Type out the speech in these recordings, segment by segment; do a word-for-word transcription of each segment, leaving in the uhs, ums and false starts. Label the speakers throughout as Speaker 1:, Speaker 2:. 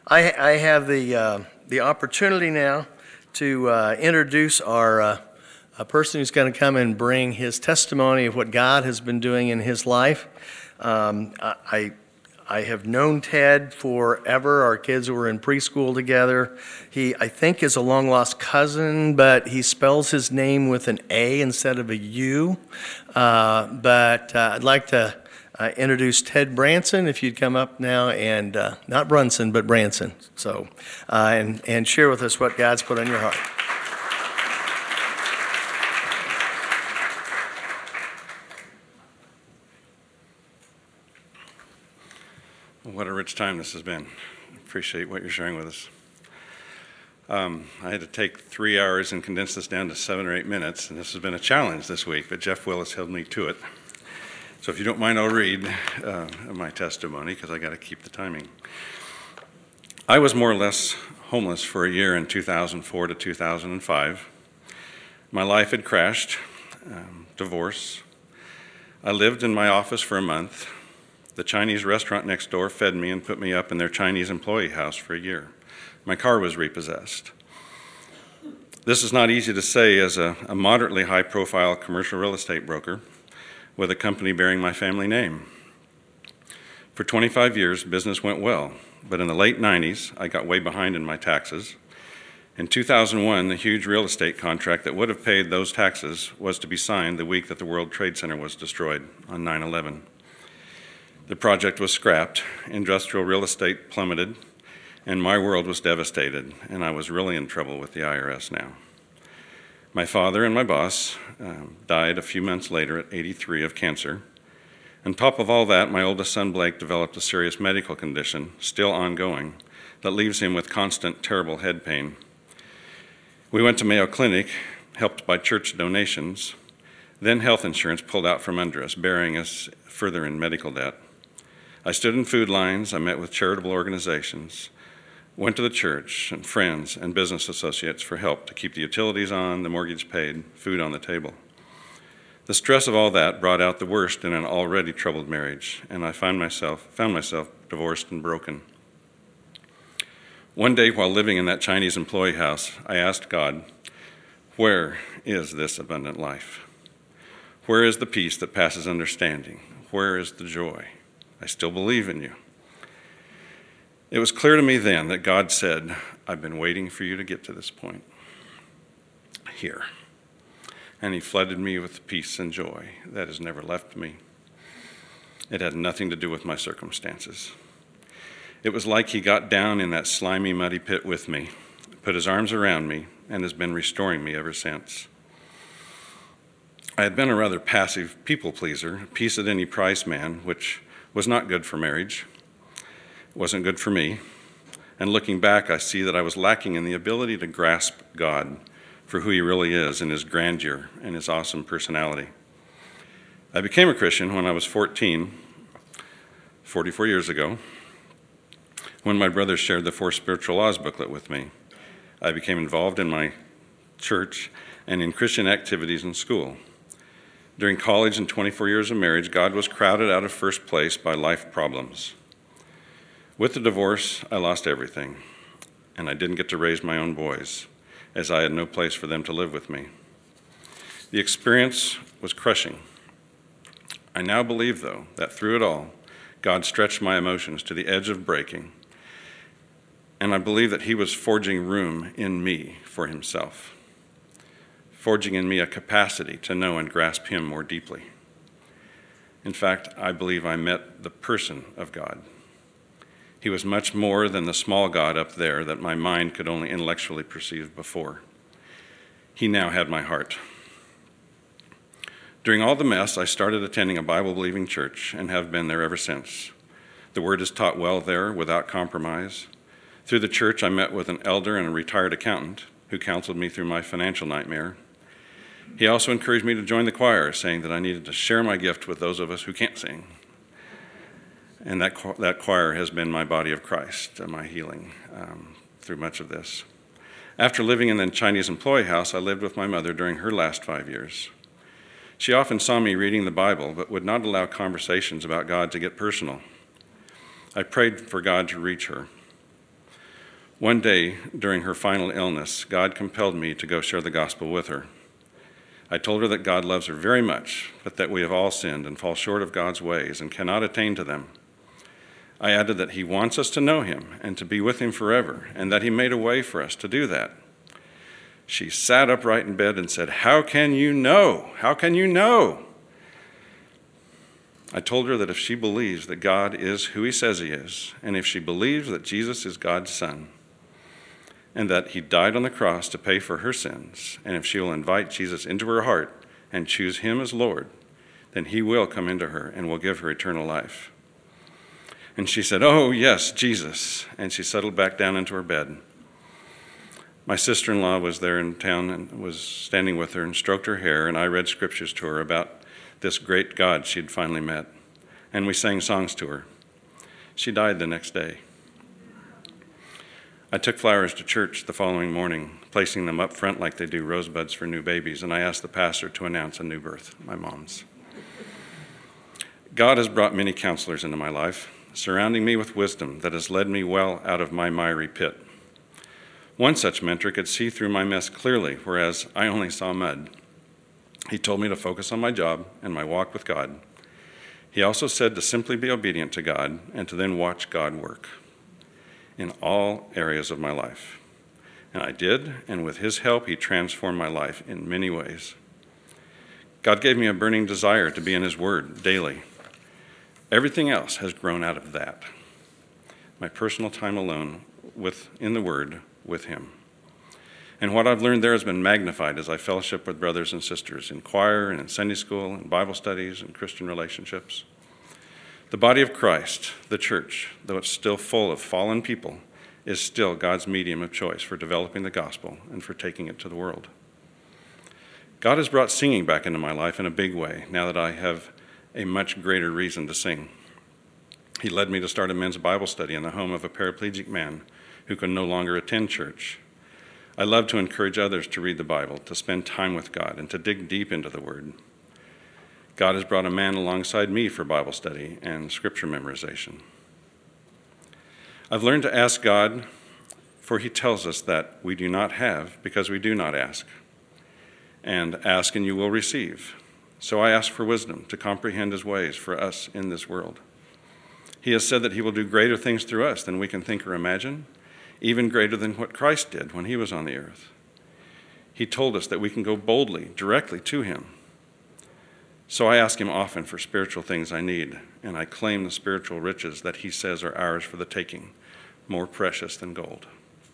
Speaker 1: I, I have the uh, the opportunity now to uh, introduce our uh, a person who's going to come and bring his testimony of what God has been doing in his life. Um, I I have known Ted forever. Our kids were in preschool together. He, I think, is a long-lost cousin, but he spells his name with an A instead of a U. Uh, but uh, I'd like to uh, introduce Ted Branson, if you'd come up now, and uh, not Brunson, but Branson. So, uh, and, and share with us what God's put on your heart.
Speaker 2: What a rich time this has been. Appreciate what you're sharing with us. Um, I had to take three hours and condense this down to seven or eight minutes, and this has been a challenge this week, but Jeff Willis held me to it. So if you don't mind, I'll read uh, my testimony, because I got to keep the timing. I was more or less homeless for a year in two thousand four to two thousand five. My life had crashed, um, divorce. I lived in my office for a month. The Chinese restaurant next door fed me and put me up in their Chinese employee house for a year. My car was repossessed. This is not easy to say as a, a moderately high-profile commercial real estate broker with a company bearing my family name. For twenty-five years, business went well, but in the late nineties, I got way behind in my taxes. In two thousand one, the huge real estate contract that would have paid those taxes was to be signed the week that the World Trade Center was destroyed on nine eleven. The project was scrapped, industrial real estate plummeted, and my world was devastated, and I was really in trouble with the I R S now. My father and my boss um, died a few months later at eighty-three of cancer. On top of all that, my oldest son Blake developed a serious medical condition, still ongoing, that leaves him with constant, terrible head pain. We went to Mayo Clinic, helped by church donations. Then health insurance pulled out from under us, burying us further in medical debt. I stood in food lines, I met with charitable organizations, went to the church and friends and business associates for help to keep the utilities on, the mortgage paid, food on the table. The stress of all that brought out the worst in an already troubled marriage, and I found myself, found myself divorced and broken. One day while living in that Chinese employee house, I asked God, where is this abundant life? Where is the peace that passes understanding? Where is the joy? I still believe in you. It was clear to me then that God said, I've been waiting for you to get to this point. Here. And he flooded me with peace and joy that has never left me. It had nothing to do with my circumstances. It was like he got down in that slimy, muddy pit with me, put his arms around me, and has been restoring me ever since. I had been a rather passive people pleaser, peace at any price man, which was not good for marriage. It wasn't good for me. And looking back, I see that I was lacking in the ability to grasp God for who he really is and his grandeur and his awesome personality. I became a Christian when I was fourteen, forty-four years ago, when my brother shared the Four Spiritual Laws booklet with me. I became involved in my church and in Christian activities in school. During college and twenty-four years of marriage, God was crowded out of first place by life problems. With the divorce, I lost everything, and I didn't get to raise my own boys, as I had no place for them to live with me. The experience was crushing. I now believe, though, that through it all, God stretched my emotions to the edge of breaking, and I believe that he was forging room in me for himself, forging in me a capacity to know and grasp him more deeply. In fact, I believe I met the person of God. He was much more than the small God up there that my mind could only intellectually perceive before. He now had my heart. During all the mess, I started attending a Bible-believing church and have been there ever since. The word is taught well there without compromise. Through the church, I met with an elder and a retired accountant who counseled me through my financial nightmare. He also encouraged me to join the choir, saying that I needed to share my gift with those of us who can't sing. And that that choir has been my body of Christ, uh, my healing um, through much of this. After living in the Chinese employee house, I lived with my mother during her last five years. She often saw me reading the Bible, but would not allow conversations about God to get personal. I prayed for God to reach her. One day, during her final illness, God compelled me to go share the gospel with her. I told her that God loves her very much, but that we have all sinned and fall short of God's ways and cannot attain to them. I added that he wants us to know him and to be with him forever, and that he made a way for us to do that. She sat upright in bed and said, "How can you know? How can you know?" I told her that if she believes that God is who he says he is, and if she believes that Jesus is God's son, and that he died on the cross to pay for her sins, and if she will invite Jesus into her heart and choose him as Lord, then he will come into her and will give her eternal life. And she said, "Oh, yes, Jesus," and she settled back down into her bed. My sister-in-law was there in town and was standing with her and stroked her hair, and I read scriptures to her about this great God she'd finally met, and we sang songs to her. She died the next day. I took flowers to church the following morning, placing them up front like they do rosebuds for new babies, and I asked the pastor to announce a new birth, my mom's. God has brought many counselors into my life, surrounding me with wisdom that has led me well out of my miry pit. One such mentor could see through my mess clearly, whereas I only saw mud. He told me to focus on my job and my walk with God. He also said to simply be obedient to God and to then watch God work in all areas of my life. And I did, and with his help, he transformed my life in many ways. God gave me a burning desire to be in his word daily. Everything else has grown out of that. My personal time alone with in the word with him. And what I've learned there has been magnified as I fellowship with brothers and sisters in choir and in Sunday school and Bible studies and Christian relationships. The body of Christ, the church, though it's still full of fallen people, is still God's medium of choice for developing the gospel and for taking it to the world. God has brought singing back into my life in a big way now that I have a much greater reason to sing. He led me to start a men's Bible study in the home of a paraplegic man who could no longer attend church. I love to encourage others to read the Bible, to spend time with God, and to dig deep into the Word. God has brought a man alongside me for Bible study and scripture memorization. I've learned to ask God, for he tells us that we do not have because we do not ask. And ask and you will receive. So I ask for wisdom to comprehend his ways for us in this world. He has said that he will do greater things through us than we can think or imagine, even greater than what Christ did when he was on the earth. He told us that we can go boldly, directly to him. So I ask him often for spiritual things I need, and I claim the spiritual riches that he says are ours for the taking, more precious than gold.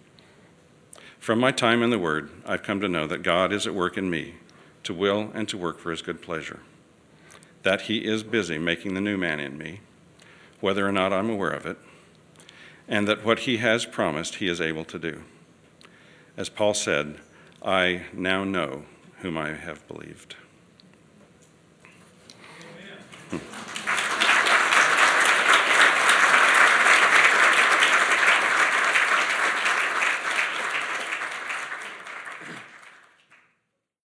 Speaker 2: From my time in the Word, I've come to know that God is at work in me to will and to work for his good pleasure, that he is busy making the new man in me, whether or not I'm aware of it, and that what he has promised he is able to do. As Paul said, I now know whom I have believed. Amen. Hmm.